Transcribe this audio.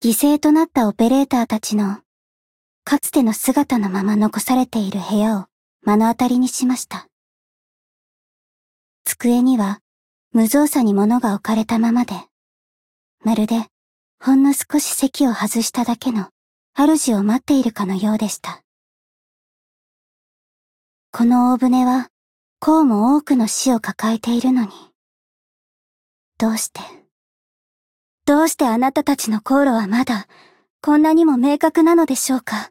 犠牲となったオペレーターたちの、かつての姿のまま残されている部屋を目の当たりにしました。机には無造作に物が置かれたままで、まるでほんの少し席を外しただけの主を待っているかのようでした。この大船はこうも多くの死を抱えているのに、どうしてあなたたちの航路はまだこんなにも明確なのでしょうか。